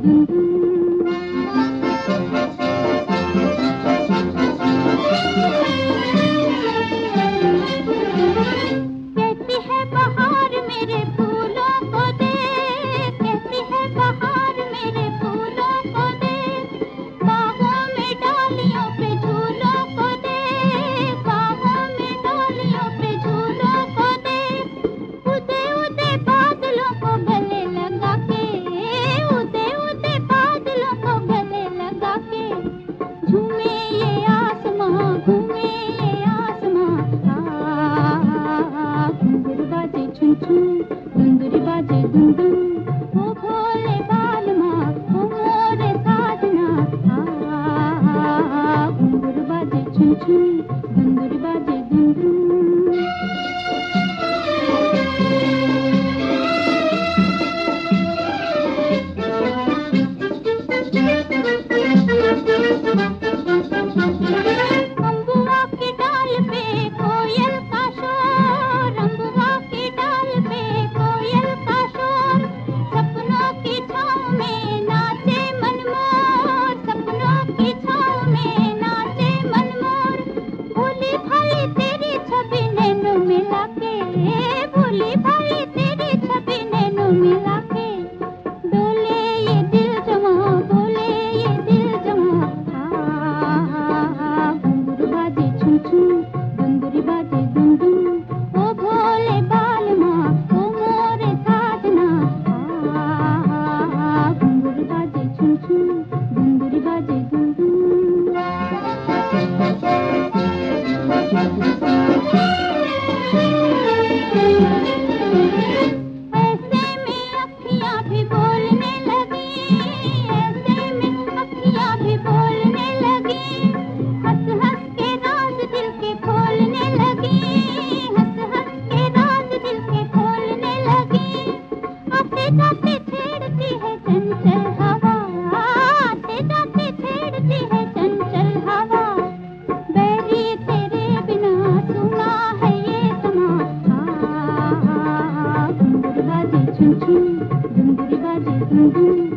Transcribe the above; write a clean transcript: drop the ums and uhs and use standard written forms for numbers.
दुम दुम। कहती है बहार मेरे फूलों को दे, कहती है बहार मेरे फूलों को दे, बाहों में डालियों पे झूलों को दे, बाहों में डालियों पे झूलों को दे। उदे उदे बादलों को गले लगा के, उदे उदे बादलों को गले लगा के, झूमे ये आसमां, घूमे ये आसमां। घुंघरू बाजे छुन छुन, दुंदुरी बाजे दुम दुम, ओ भोले बालमा, ओ मोरे साजना। घुंघरू बाजे छुन छुन, दुंदुरी बाजे दुम दुम। अम्बुआ की डाल पे कोयल का शोर, अम्बुआ की डाल पे कोयल का शोर, सपनों की छाँव में नाचे मनमोर, सपनों की छाँव में नाचे मनमोर। भोली भाली तेरी छवि नैनों में लाके, भोली भाली तेरी छवि नैनों में लाके, डोले ये दिल जमा, डोले ये दिल जमा। घुंघरू बाजे छुन छुन, दुंदुरी बाजे दुम दुम, ओ भोले बालमा, ओ मोरे साजना। घुंघरू बाजे छुन छुन, दुंदुरी बाजे दुम दुम। ऐसे में अखियाँ भी बोलने लगी, ऐसे में अखियाँ भी बोलने लगी, हंस हंस के राज दिल के खोलने लगी, हंस हंस के राज दिल के खोलने लगी। आते जाते छेड़ती है चंचल हवा, आते जाते छेड़ती है चंचल हवा, बैरी तेरे बिना सुना है ये समा। घुंघरू बाजे छुन छुन, दुंदुरी बाजे दुम दुम,